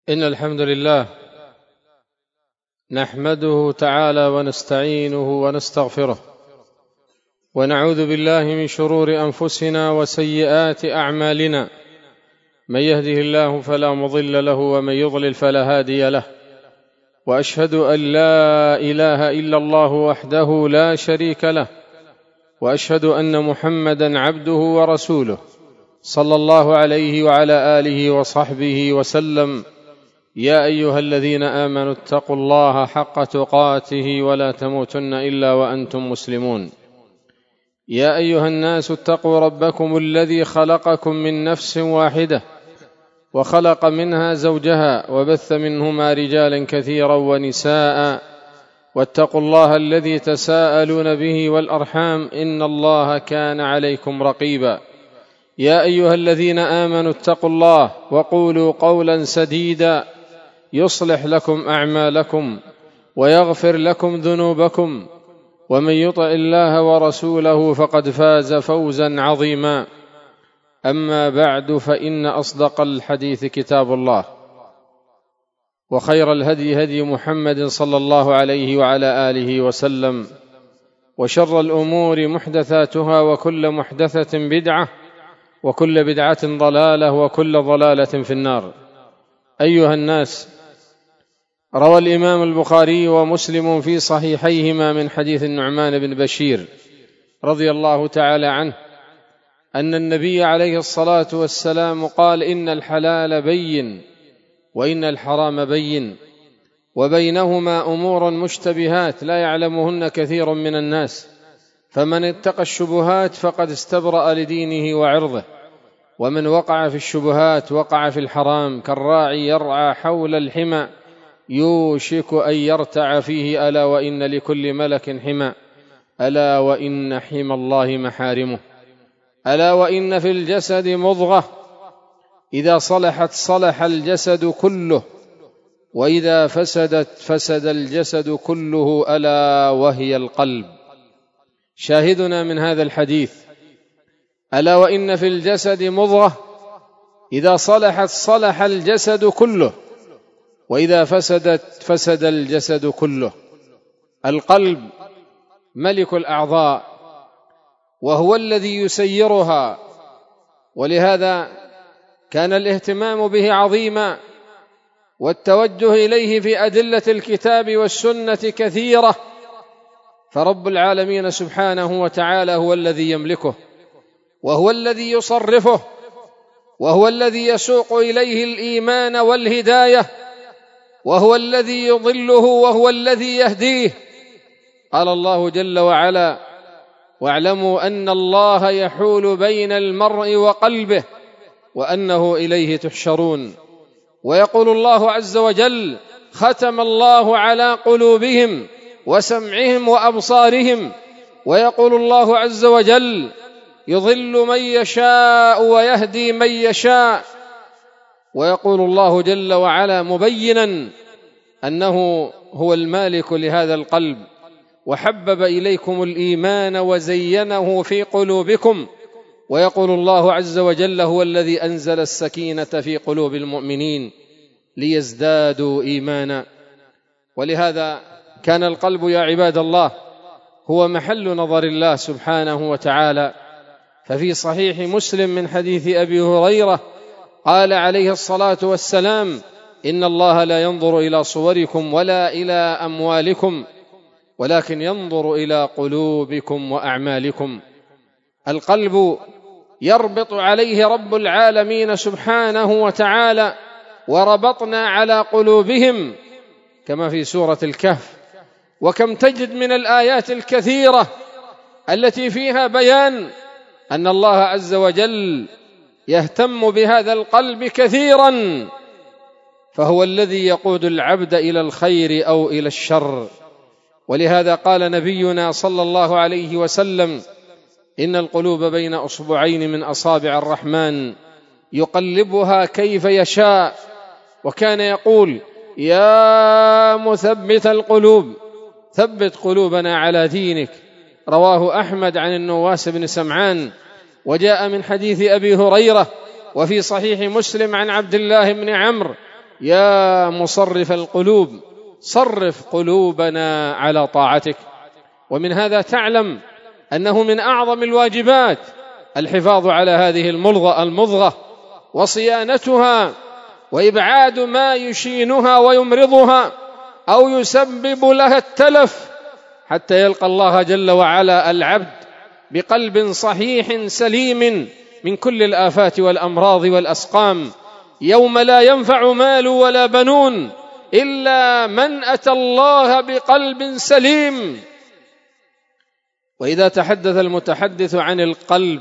إن الحمد لله نحمده تعالى ونستعينه ونستغفره، ونعوذ بالله من شرور أنفسنا وسيئات أعمالنا، من يهده الله فلا مضل له ومن يضلل فلا هادي له، وأشهد أن لا إله إلا الله وحده لا شريك له، وأشهد أن محمدًا عبده ورسوله صلى الله عليه وعلى آله وصحبه وسلم. يا أيها الذين آمنوا اتقوا الله حق تقاته ولا تموتن إلا وأنتم مسلمون. يا أيها الناس اتقوا ربكم الذي خلقكم من نفس واحدة وخلق منها زوجها وبث منهما رجالا كثيرا ونساء، واتقوا الله الذي تساءلون به والأرحام إن الله كان عليكم رقيبا. يا أيها الذين آمنوا اتقوا الله وقولوا قولا سديدا يصلح لكم أعمالكم ويغفر لكم ذنوبكم، ومن يطع الله ورسوله فقد فاز فوزا عظيما. أما بعد، فإن أصدق الحديث كتاب الله، وخير الهدي هدي محمد صلى الله عليه وعلى آله وسلم، وشر الأمور محدثاتها، وكل محدثة بدعة، وكل بدعة ضلالة، وكل ضلالة في النار. أيها الناس، روى الإمام البخاري ومسلم في صحيحيهما من حديث النعمان بن بشير رضي الله تعالى عنه أن النبي عليه الصلاة والسلام قال: إن الحلال بين وإن الحرام بين، وبينهما أمور مشتبهات لا يعلمهن كثير من الناس، فمن اتقى الشبهات فقد استبرأ لدينه وعرضه، ومن وقع في الشبهات وقع في الحرام، كالراعي يرعى حول الحمى يوشك أن يرتع فيه، ألا وإن لكل ملك حمى، ألا وإن حمى الله محارمه، ألا وإن في الجسد مضغة إذا صلحت صلح الجسد كله، وإذا فسدت فسد الجسد كله، ألا وهي القلب. شاهدنا من هذا الحديث: ألا وإن في الجسد مضغة إذا صلحت صلح الجسد كله، وإذا فسدت فسد الجسد كله. القلب ملك الأعضاء، وهو الذي يسيرها، ولهذا كان الاهتمام به عظيما، والتوجه إليه في أدلة الكتاب والسنة كثيرة، فرب العالمين سبحانه وتعالى هو الذي يملكه، وهو الذي يصرفه، وهو الذي يسوق إليه الإيمان والهداية، وهو الذي يضله، وهو الذي يهديه. قال الله جل وعلا: واعلموا أن الله يحول بين المرء وقلبه وأنه إليه تحشرون. ويقول الله عز وجل: ختم الله على قلوبهم وسمعهم وأبصارهم. ويقول الله عز وجل: يضل من يشاء ويهدي من يشاء. ويقول الله جل وعلا مبينا أنه هو المالك لهذا القلب: وحبب إليكم الإيمان وزينه في قلوبكم. ويقول الله عز وجل: هو الذي أنزل السكينة في قلوب المؤمنين ليزدادوا إيمانا. ولهذا كان القلب يا عباد الله هو محل نظر الله سبحانه وتعالى. ففي صحيح مسلم من حديث أبي هريرة قال عليه الصلاة والسلام: إن الله لا ينظر إلى صوركم ولا إلى أموالكم، ولكن ينظر إلى قلوبكم وأعمالكم. القلب يربط عليه رب العالمين سبحانه وتعالى: وربطنا على قلوبهم، كما في سورة الكهف. وكم تجد من الآيات الكثيرة التي فيها بيان أن الله عز وجل يهتم بهذا القلب كثيرا، فهو الذي يقود العبد إلى الخير أو إلى الشر. ولهذا قال نبينا صلى الله عليه وسلم: إن القلوب بين أصبعين من أصابع الرحمن يقلبها كيف يشاء. وكان يقول: يا مثبت القلوب ثبت قلوبنا على دينك. رواه أحمد عن النواس بن سمعان. وجاء من حديث أبي هريرة وفي صحيح مسلم عن عبد الله بن عمرو يا مصرف القلوب صرف قلوبنا على طاعتك. ومن هذا تعلم أنه من أعظم الواجبات الحفاظ على هذه المضغة وصيانتها وإبعاد ما يشينها ويمرضها أو يسبب لها التلف، حتى يلقى الله جل وعلا العبد بقلب صحيح سليم من كل الآفات والأمراض والأسقام، يوم لا ينفع مال ولا بنون إلا من أتى الله بقلب سليم. وإذا تحدث المتحدث عن القلب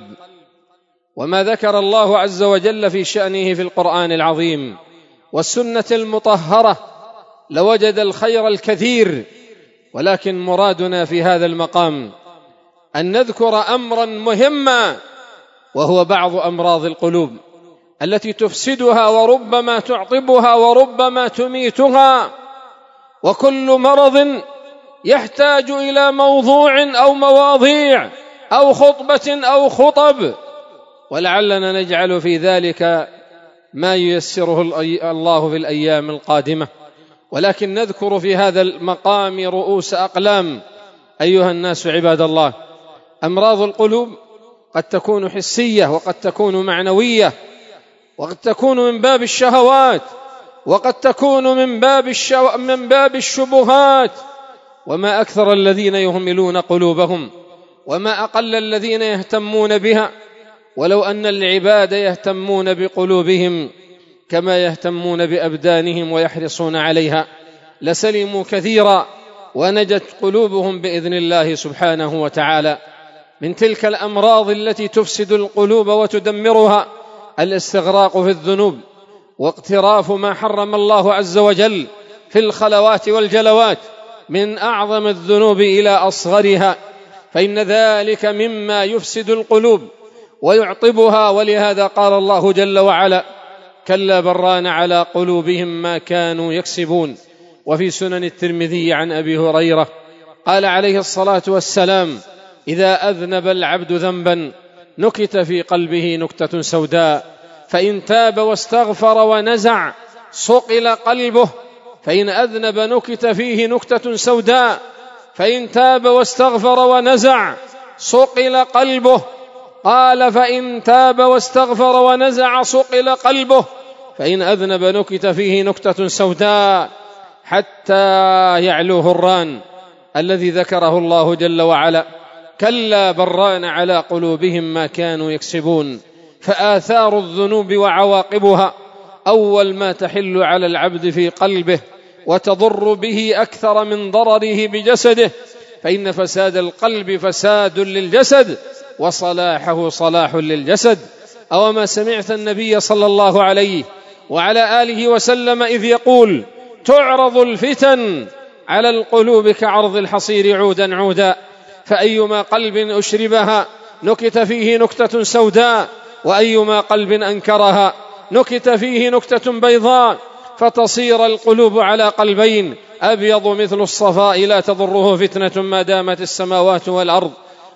وما ذكر الله عز وجل في شأنه في القرآن العظيم والسنة المطهرة لوجد الخير الكثير، ولكن مرادنا في هذا المقام أن نذكر أمرا مهما، وهو بعض أمراض القلوب التي تفسدها وربما تعطبها وربما تميتها. وكل مرض يحتاج إلى موضوع أو مواضيع أو خطبة أو خطب، ولعلنا نجعل في ذلك ما ييسره الله في الأيام القادمة، ولكن نذكر في هذا المقام رؤوس أقلام. أيها الناس عباد الله، أمراض القلوب قد تكون حسية وقد تكون معنوية، وقد تكون من باب الشهوات، وقد تكون من باب الشبهات. وما أكثر الذين يهملون قلوبهم، وما أقل الذين يهتمون بها. ولو أن العباد يهتمون بقلوبهم كما يهتمون بأبدانهم ويحرصون عليها لسلموا كثيرا ونجت قلوبهم بإذن الله سبحانه وتعالى. من تلك الأمراض التي تفسد القلوب وتدمرها الاستغراق في الذنوب واقتراف ما حرم الله عز وجل في الخلوات والجلوات، من أعظم الذنوب إلى أصغرها، فإن ذلك مما يفسد القلوب ويعطبها. ولهذا قال الله جل وعلا: كلا بران على قلوبهم ما كانوا يكسبون. وفي سنن الترمذي عن أبي هريرة قال عليه الصلاة والسلام: إذا أذنب العبد ذنبا نكت في قلبه نكتة سوداء، فإن تاب واستغفر ونزع صقل قلبه. فإن أذنب نكت فيه نكتة سوداء، فإن تاب واستغفر ونزع صقل قلبه. قال: فإن تاب واستغفر ونزع صقل قلبه. فإن أذنب نكت فيه نكتة سوداء حتى يعلوه الران الذي ذكره الله جل وعلا: كلا بران على قلوبهم ما كانوا يكسبون. فآثار الذنوب وعواقبها أول ما تحل على العبد في قلبه وتضر به أكثر من ضرره بجسده، فإن فساد القلب فساد للجسد وصلاحه صلاح للجسد. أوما سمعت النبي صلى الله عليه وعلى آله وسلم إذ يقول: تعرض الفتن على القلوب كعرض الحصير عودا عودا، فأيما قلب أشربها نكت فيه نكتة سوداء، وأيما قلب أنكرها نكت فيه نكتة بيضاء، فتصير القلوب على قلبين: أبيض مثل الصفاء لا تضره فتنة ما دامت السماوات والأرض،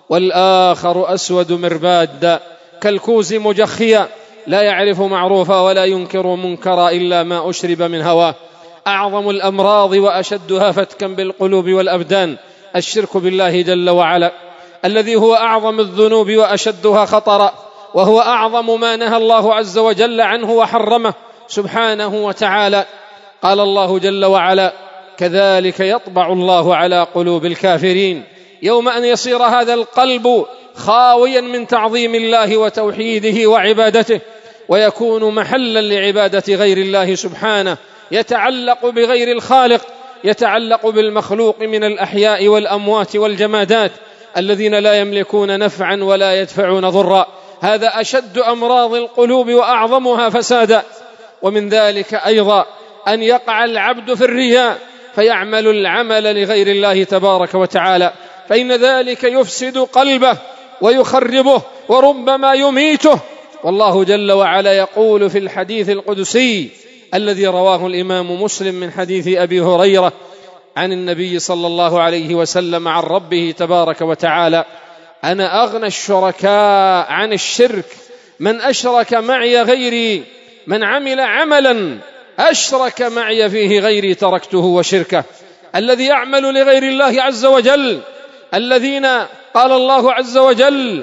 والآخر أسود مرباد كالكوز مجخيا لا يعرف معروفا ولا ينكر منكرا إلا ما أشرب من هواه. أعظم الأمراض وأشدها فتكا بالقلوب والأبدان الشرك بالله جل وعلا، الذي هو أعظم الذنوب وأشدها خطرا، وهو أعظم ما نهى الله عز وجل عنه وحرمه سبحانه وتعالى. قال الله جل وعلا: كذلك يطبع الله على قلوب الكافرين. يوم أن يصير هذا القلب خاويا من تعظيم الله وتوحيده وعبادته، ويكون محلا لعبادة غير الله سبحانه، يتعلق بغير الخالق، يتعلق بالمخلوق من الأحياء والأموات والجمادات الذين لا يملكون نفعا ولا يدفعون ضرا. هذا أشد أمراض القلوب وأعظمها فسادا. ومن ذلك أيضا أن يقع العبد في الرياء فيعمل العمل لغير الله تبارك وتعالى، فإن ذلك يفسد قلبه ويخربه وربما يميته. والله جل وعلا يقول في الحديث القدسي الذي رواه الإمام مسلم من حديث أبي هريرة عن النبي صلى الله عليه وسلم عن ربه تبارك وتعالى: أنا أغنى الشركاء عن الشرك من أشرك معي غيري، من عمل عملا أشرك معي فيه غيري تركته وشركه. الذي يعمل لغير الله عز وجل، الذين قال الله عز وجل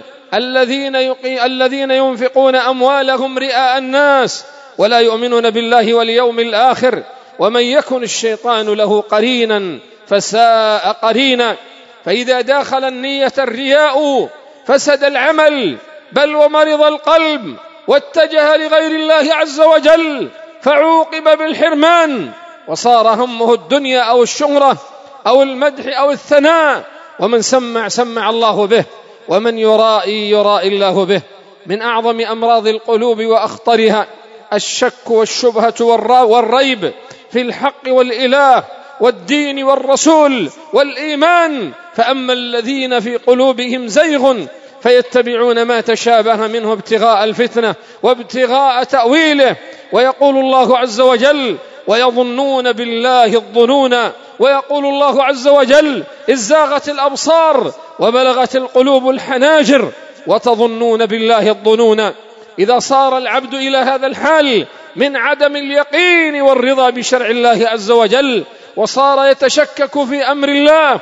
الذين ينفقون أموالهم رئاء الناس ولا يؤمنون بالله واليوم الآخر ومن يكن الشيطان له قرينا فساء قرينا. فإذا داخل النية الرياء فسد العمل، بل ومرض القلب واتجه لغير الله عز وجل فعوقب بالحرمان، وصار همه الدنيا أو الشهرة أو المدح أو الثناء، ومن سمع الله به، ومن يرائي الله به. من أعظم أمراض القلوب وأخطرها الشك والشبهة والريب في الحق والإله والدين والرسول والإيمان. فأما الذين في قلوبهم زيغ فيتبعون ما تشابه منه ابتغاء الفتنة وابتغاء تأويله. ويقول الله عز وجل ويظنون بالله الظنون، ويقول الله عز وجل إذ زاغت الأبصار وبلغت القلوب الحناجر وتظنون بالله الظنون. إذا صار العبد إلى هذا الحال من عدم اليقين والرضا بشرع الله عز وجل، وصار يتشكك في أمر الله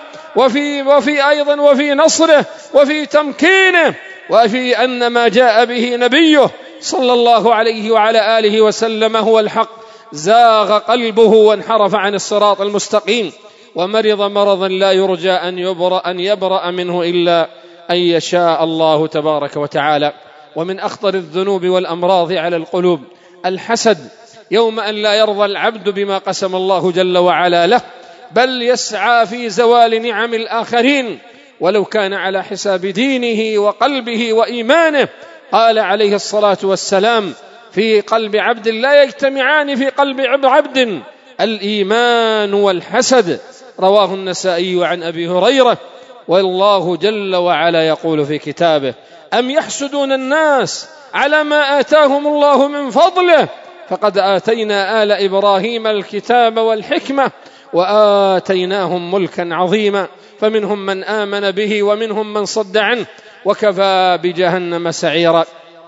وفي نصره وفي تمكينه وفي أن ما جاء به نبيه صلى الله عليه وعلى آله وسلم هو الحق، زاغ قلبه وانحرف عن الصراط المستقيم، ومرض مرضا لا يرجى أن يبرأ منه إلا أن يشاء الله تبارك وتعالى. ومن أخطر الذنوب والأمراض على القلوب الحسد، يوم أن لا يرضى العبد بما قسم الله جل وعلا له، بل يسعى في زوال نعم الآخرين ولو كان على حساب دينه وقلبه وإيمانه. قال عليه الصلاة والسلام في قلب عبد لا يجتمعان في قلب عبد الإيمان والحسد، رواه النسائي عن أبي هريرة. والله جل وعلا يقول في كتابه أم يحسدون الناس على ما آتاهم الله من فضله فقد آتينا آل إبراهيم الكتاب والحكمة وآتيناهم ملكا عظيما فمنهم من آمن به ومنهم من صد عنه وكفى بجهنم سعيرا.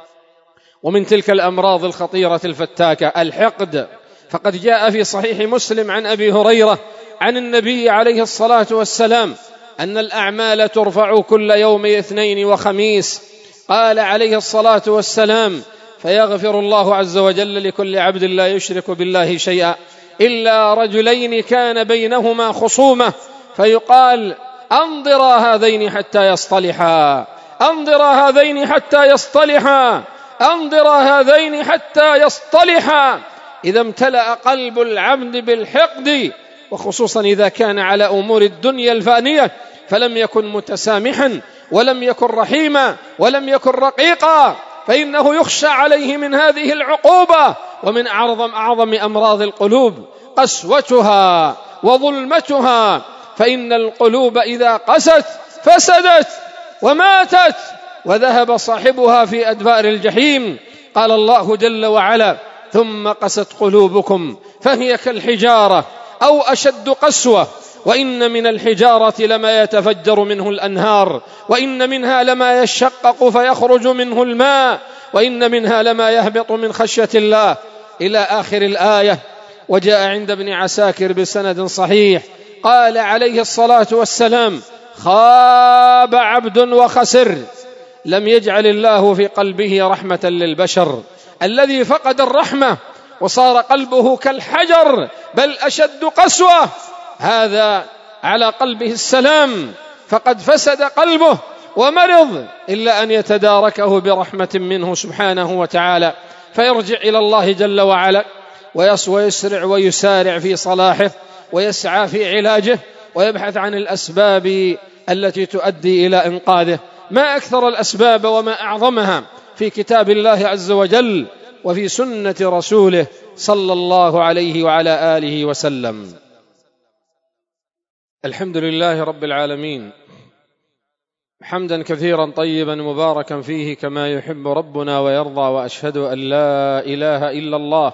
ومن تلك الأمراض الخطيرة الفتاكة الحقد، فقد جاء في صحيح مسلم عن أبي هريرة عن النبي عليه الصلاة والسلام أن الأعمال ترفع كل يوم اثنين وخميس. قال عليه الصلاة والسلام فيغفر الله عز وجل لكل عبد لا يشرك بالله شيئا إلا رجلين كان بينهما خصومة فيقال أنظرا هذين حتى يصطلحا، أنظرا هذين حتى يصطلحا، أنظرا هذين حتى يصطلحا. إذا امتلأ قلب العبد بالحقد، وخصوصا إذا كان على أمور الدنيا الفانية، فلم يكن متسامحا ولم يكن رحيما ولم يكن رقيقا، فإنه يخشى عليه من هذه العقوبة. ومن أعظم أمراض القلوب قسوتها وظلمتها، فإن القلوب إذا قست فسدت وماتت وذهب صاحبها في أدبار الجحيم. قال الله جل وعلا ثم قست قلوبكم فهي كالحجارة أو أشد قسوة وإن من الحجارة لما يتفجر منه الأنهار وإن منها لما يشقق فيخرج منه الماء وإن منها لما يهبط من خشية الله إلى آخر الآية. وجاء عند ابن عساكر بسند صحيح قال عليه الصلاة والسلام خاب عبد وخسر لم يجعل الله في قلبه رحمة للبشر. الذي فقد الرحمة وصار قلبه كالحجر بل أشد قسوة، هذا على قلبه السلام فقد فسد قلبه ومرض، إلا أن يتداركه برحمة منه سبحانه وتعالى فيرجع إلى الله جل وعلا ويسرع ويسارع في صلاحه ويسعى في علاجه ويبحث عن الأسباب التي تؤدي إلى إنقاذه. ما أكثر الأسباب وما أعظمها في كتاب الله عز وجل وفي سنة رسوله صلى الله عليه وعلى آله وسلم. الحمد لله رب العالمين حمدا كثيرا طيبا مباركا فيه كما يحب ربنا ويرضى، وأشهد أن لا إله إلا الله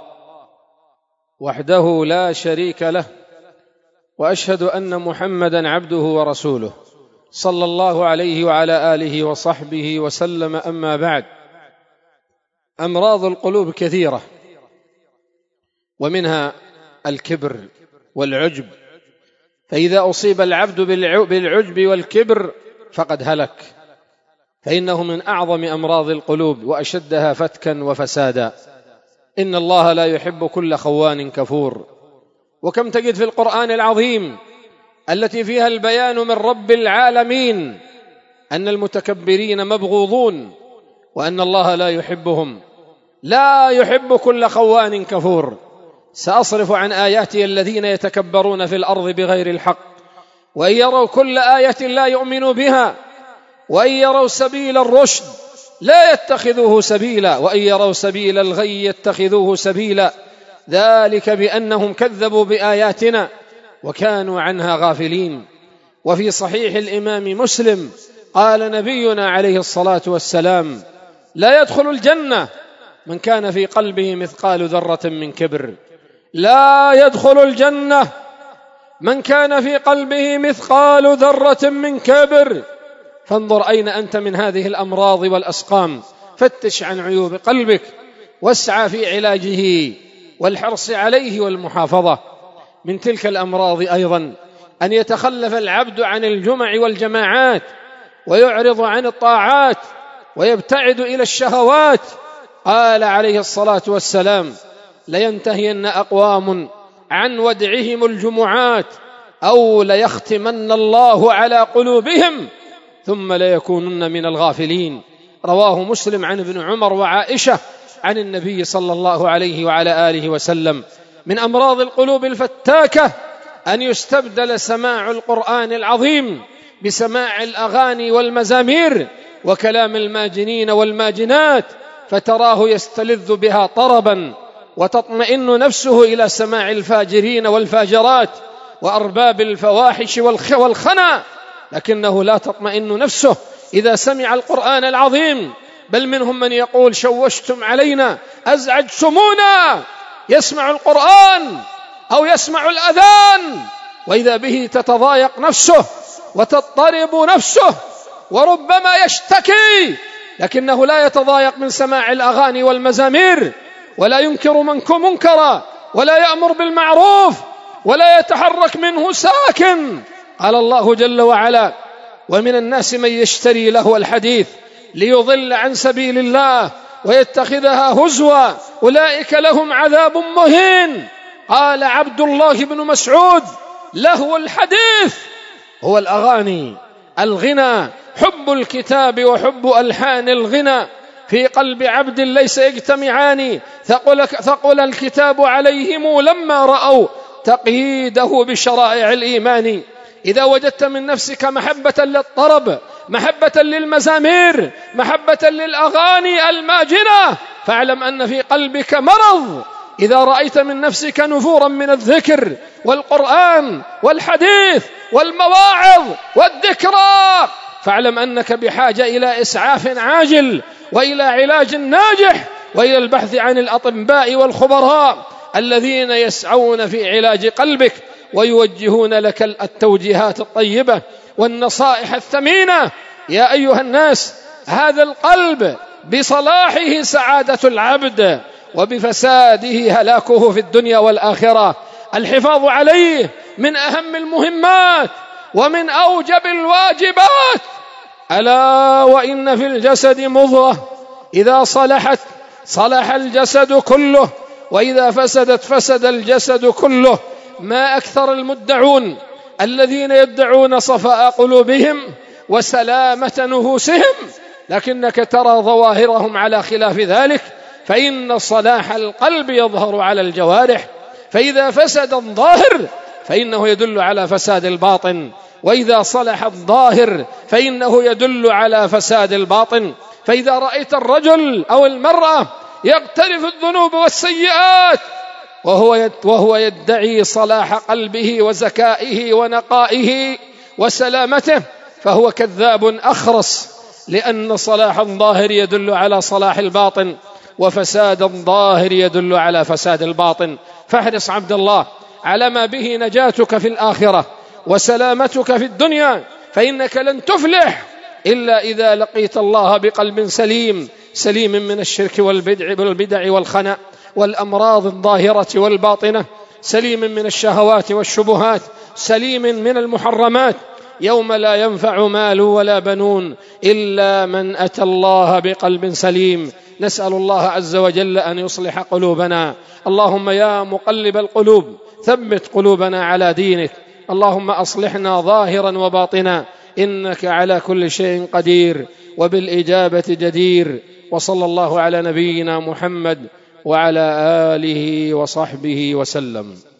وحده لا شريك له، وأشهد أن محمدا عبده ورسوله صلى الله عليه وعلى آله وصحبه وسلم. أما بعد، أمراض القلوب كثيرة، ومنها الكبر والعجب. فإذا أصيب العبد بالعجب والكبر فقد هلك، فإنه من أعظم أمراض القلوب وأشدها فتكا وفسادا. إن الله لا يحب كل خوان كفور. وكم تجد في القرآن العظيم التي فيها البيان من رب العالمين أن المتكبرين مبغوضون، وأن الله لا يحبهم، لا يحب كل خوان كفور. سأصرف عن آياتي الذين يتكبرون في الأرض بغير الحق، وإن يروا كل آية لا يؤمنوا بها، وإن يروا سبيل الرشد لا يتخذوه سبيلا، وإن يروا سبيل الغي يتخذوه سبيلا، ذلك بأنهم كذبوا بآياتنا وكانوا عنها غافلين. وفي صحيح الإمام مسلم قال نبينا عليه الصلاة والسلام: لا يدخل الجنة من كان في قلبه مثقال ذرة من كبر. لا يدخل الجنة من كان في قلبه مثقال ذرة من كبر. فانظر أين أنت من هذه الأمراض والأسقام، فتش عن عيوب قلبك واسعى في علاجه والحرص عليه والمحافظة. من تلك الأمراض أيضا أن يتخلف العبد عن الجمع والجماعات، ويعرض عن الطاعات، ويبتعد إلى الشهوات. قال عليه الصلاة والسلام: لينتهين أقوام عن ودعهم الجمعات، أو ليختمن الله على قلوبهم ثم ليكونن من الغافلين. رواه مسلم عن ابن عمر وعائشة عن النبي صلى الله عليه وعلى آله وسلم. من أمراض القلوب الفتاكة أن يستبدل سماع القرآن العظيم بسماع الأغاني والمزامير وكلام الماجنين والماجنات، فتراه يستلذ بها طربا، وتطمئن نفسه إلى سماع الفاجرين والفاجرات وأرباب الفواحش والخنا، لكنه لا تطمئن نفسه إذا سمع القرآن العظيم. بل منهم من يقول: شوشتم علينا، أزعجتمونا. يسمع القرآن أو يسمع الأذان وإذا به تتضايق نفسه وتضطرب نفسه، وربما يشتكي، لكنه لا يتضايق من سماع الأغاني والمزامير، ولا ينكر منكرا، ولا يأمر بالمعروف، ولا يتحرك منه ساكن. قال الله جل وعلا: ومن الناس من يشتري لهو الحديث ليضل عن سبيل الله ويتخذها هزوا أولئك لهم عذاب مهين. قال عبد الله بن مسعود: لهو الحديث هو الأغاني، الغنى، حب الكتاب وحب ألحان الغنى في قلب عبد ليس يجتمعان، ثقل الكتاب عليهم لما رأوا تقييده بشرائع الإيمان. إذا وجدت من نفسك محبة للطرب، محبة للمزامير، محبة للأغاني الماجنة، فاعلم أن في قلبك مرض. إذا رأيت من نفسك نفورا من الذكر والقرآن والحديث والمواعظ والذكرى، فاعلم أنك بحاجة إلى إسعاف عاجل، وإلى علاج ناجح، وإلى البحث عن الأطباء والخبراء الذين يسعون في علاج قلبك ويوجهون لك التوجيهات الطيبة والنصائح الثمينة. يا أيها الناس، هذا القلب بصلاحه سعادة العبد، وبفساده هلاكه في الدنيا والآخرة. الحفاظ عليه من أهم المهمات ومن أوجب الواجبات. ألا وإن في الجسد مضغة إذا صلحت صلح الجسد كله، وإذا فسدت فسد الجسد كله. ما أكثر المدعون الذين يدعون صفاء قلوبهم وسلامة نفوسهم، لكنك ترى ظواهرهم على خلاف ذلك. فإن صلاح القلب يظهر على الجوارح، فإذا فسد الظاهر فإنه يدل على فساد الباطن، وإذا صلح الظاهر فإنه يدل على فساد الباطن. فإذا رأيت الرجل أو المرأة يقترف الذنوب والسيئات وهو يدعي صلاح قلبه وزكائه ونقائه وسلامته، فهو كذاب أخرس، لأن صلاح الظاهر يدل على صلاح الباطن، وفساد الظاهر يدل على فساد الباطن. فاحرص عبد الله على ما به نجاتك في الآخرة وسلامتك في الدنيا، فإنك لن تفلح إلا إذا لقيت الله بقلب سليم من الشرك والبدع والخنا والأمراض الظاهرة والباطنة، سليم من الشهوات والشبهات، سليم من المحرمات، يوم لا ينفع مال ولا بنون إلا من أتى الله بقلب سليم. نسأل الله عز وجل أن يصلح قلوبنا. اللهم يا مقلب القلوب ثبت قلوبنا على دينك. اللهم أصلحنا ظاهرا وباطنا، إنك على كل شيء قدير وبالإجابة جدير. وصلى الله على نبينا محمد وعلى آله وصحبه وسلم.